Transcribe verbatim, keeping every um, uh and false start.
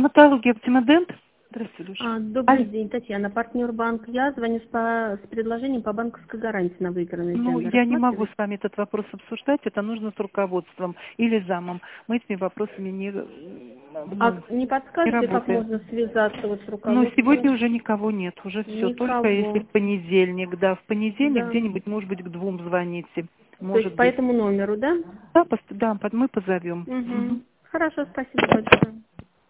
Стоматология Оптимодент. Здравствуйте, Люша. А, добрый день, Татьяна, партнер банк. Я звоню с, по, с предложением по банковской гарантии на выигранный Ну, тендер. я не могу с вами этот вопрос обсуждать, это нужно с руководством или замом. Мы этими вопросами не, ну, А не не подскажете, как работаем. можно связаться вот с Но руководством? сегодня уже никого нет, уже все, только если Никого. в понедельник, да, в понедельник Да. где-нибудь, может быть, к двум звоните, То есть может по быть. этому номеру, да? Да, пост- да, под- мы позовем. Угу. Мгм. Хорошо, спасибо большое.